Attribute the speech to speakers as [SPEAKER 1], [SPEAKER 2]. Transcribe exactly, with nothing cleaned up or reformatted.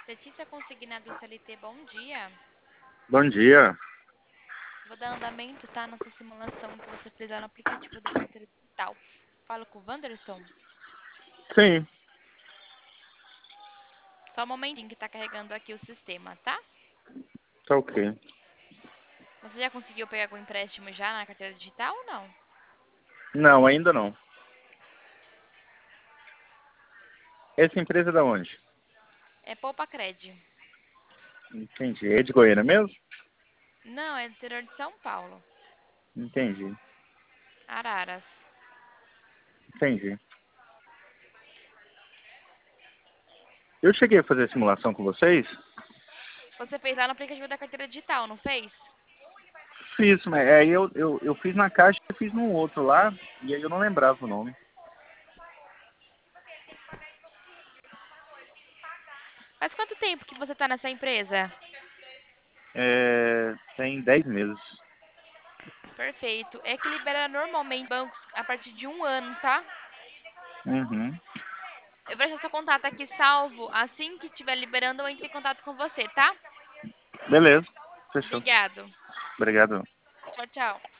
[SPEAKER 1] Letícia Consignado C L T, bom dia.
[SPEAKER 2] Bom dia.
[SPEAKER 1] Vou dar andamento, tá? Nessa simulação que você fez lá no aplicativo da carteira digital. Falo com o Wanderson.
[SPEAKER 2] Sim,
[SPEAKER 1] Só um momentinho que tá carregando aqui o sistema, tá?
[SPEAKER 2] tá ok.
[SPEAKER 1] Você já conseguiu pegar algum empréstimo já na carteira digital ou não?
[SPEAKER 2] Não, ainda não. Essa empresa é da onde?
[SPEAKER 1] É Poupa Cred.
[SPEAKER 2] Entendi. É de Goiânia mesmo?
[SPEAKER 1] Não, é do interior de São Paulo.
[SPEAKER 2] Entendi.
[SPEAKER 1] Araras.
[SPEAKER 2] Entendi. Eu cheguei a fazer a simulação com vocês?
[SPEAKER 1] Você fez lá no aplicativo da carteira digital, não fez?
[SPEAKER 2] Fiz, mas aí eu, eu, eu fiz na caixa e fiz num outro lá, e aí eu não lembrava o nome.
[SPEAKER 1] Faz quanto tempo que você tá nessa empresa?
[SPEAKER 2] É, tem dez meses.
[SPEAKER 1] Perfeito. É que libera normalmente bancos a partir de um ano, tá?
[SPEAKER 2] Uhum.
[SPEAKER 1] Eu vou deixar seu contato aqui salvo. Assim que estiver liberando, eu entro em contato com você, tá?
[SPEAKER 2] Beleza. Fechou.
[SPEAKER 1] Obrigado.
[SPEAKER 2] Obrigado.
[SPEAKER 1] Tchau, tchau.